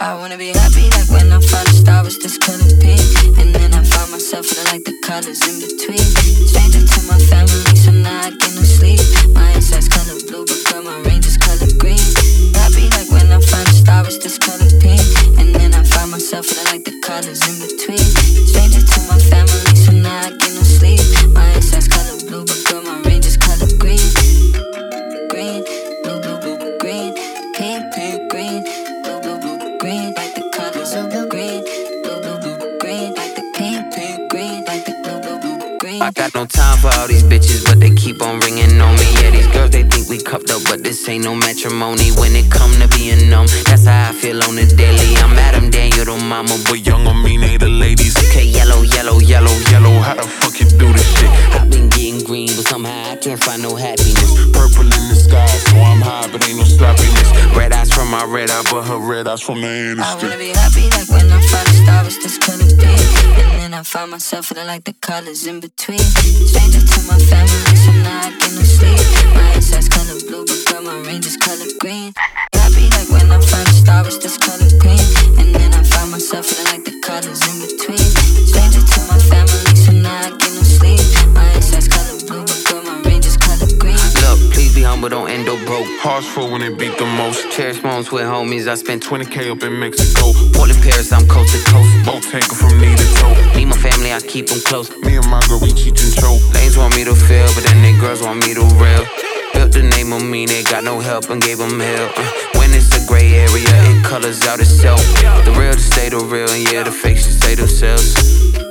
I wanna be happy like when I found a star was this color pink. And then I found myself feeling like the colors in between. Stranger to my family, so now I get no sleep. My inside's color blue, but girl, my range is color green. Happy like when I found a star was this color pink. And then I found myself feeling like the colors in between. Stranger to my family, so now I get no sleep. My inside's color blue, but girl, my range is color green. Green, blue, blue, blue, green. Pink, pink, green. Blue, blue, blue, green. Like the colors of the green. Blue, blue, blue, green. Like the pink, pink, green. Like the blue, blue, blue, green. I got no time for all these bitches, but they keep on ringing on me. Yeah, these girls, they think we cuffed up, but this ain't no matrimony. When it come to being numb, that's how I feel on the daily. I'm Adam Daniel, the mama, but young on me, they the ladies. Okay, yellow, yellow, yellow, yellow, how the fuck you do this shit? I've been getting green, but somehow I can't find no happiness. Purple in the sky, so I'm high, but ain't no sloppiness. Red eyes from my red eye, but her red eyes from the industry. I wanna be happy like when I found a star was this color pink. And then I found myself feeling like the colors in between. Stranger to my family, so now I get no sleep. My inside's color blue, but girl, my range is color green. Happy like when I found a star was this color green. And then I found myself feeling like the colors in between. Stranger to my family, so now I get no sleep. My inside's color blue, but girl, my range is color green. Look, please be humble, don't end up broke. Hearts full when it beat the most. Cherish moments with homies, I spent 20K up in Mexico. Portland, Paris, I'm coast to coast. Boat tanker from knee to toe. Me, my family, I keep them close. Me and my girl, we cheat and choke. Lanes want me to fail, but then they girls want me to rail. Built the name on me, they got no help and gave them hell. When it's a gray area, it colors out itself. The real to stay the real, and yeah, the fakes should stay themselves.